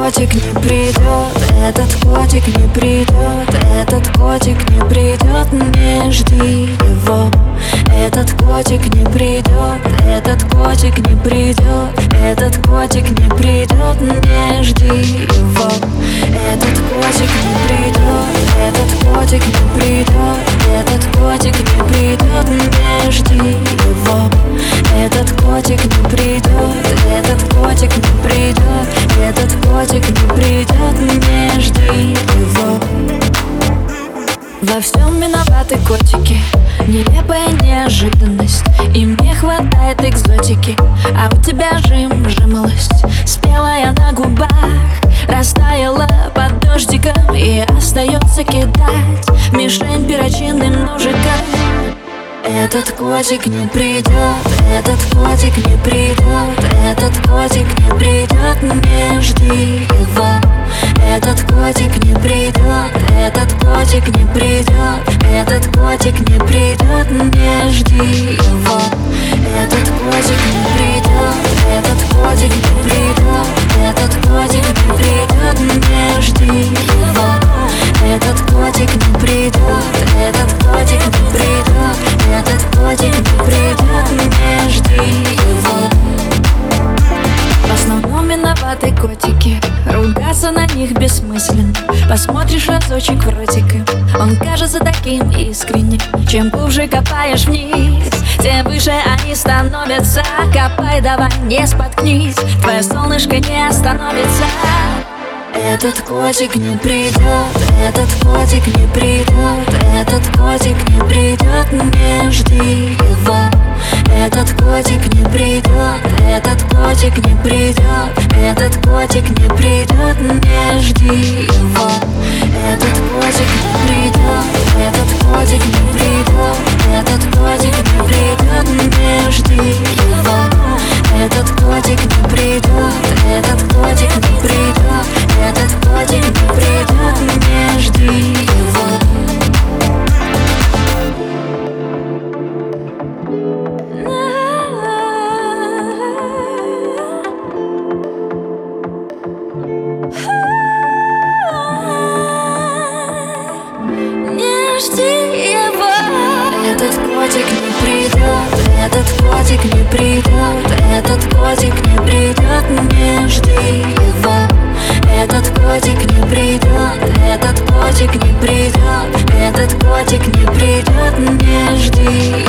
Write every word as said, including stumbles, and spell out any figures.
котик не придет, этот котик не придет, этот котик не придет, не жди его. Этот котик не придет, этот котик не придет, этот котик не придет, не жди его. Этот котик не придет, этот котик не придет, этот котик не придет, не жди его. Этот котик не придет, этот котик не придет, этот котик не придет, не жди его. Во всем виноваты котики, нелепая неожиданность. Им не хватает экзотики, а у тебя жим, жимолость. Спелая на губах, растаяла под дождиком, и остается кидать мишень перочинным ножиком. Этот котик не придет, этот котик не придет, этот котик не придет, не жди его. Этот котик не придет, этот котик не придет, этот котик не придет, не жди его. Этот котик не придет, этот котик не придет, этот котик не придет, не жди его. Этот котик не придет, этот котик не придет, этот котик не придет, не жди его. В основном виноваты котики, ругаться на них бессмысленно. Посмотришь разочек в ротик, он кажется таким искренним. Чем глубже копаешь вниз, тем выше они становятся. Копай, давай, не споткнись, твое солнышко не остановится. Этот котик не придет, этот котик не придет, этот котик не придет, не жди его. Этот котик не придет, этот котик не придет, этот котик не придет, не жди его. Этот котик не придет, этот котик не придет, этот котик не придет, не жди его. Этот котик не придет, этот котик не придет, этот котик не придет, не жди его. Не жди его. Этот котик не придет, этот котик не придет, этот котик не придет, не жди его. Этот котик не придет, этот котик не придет, этот котик не придет, не жди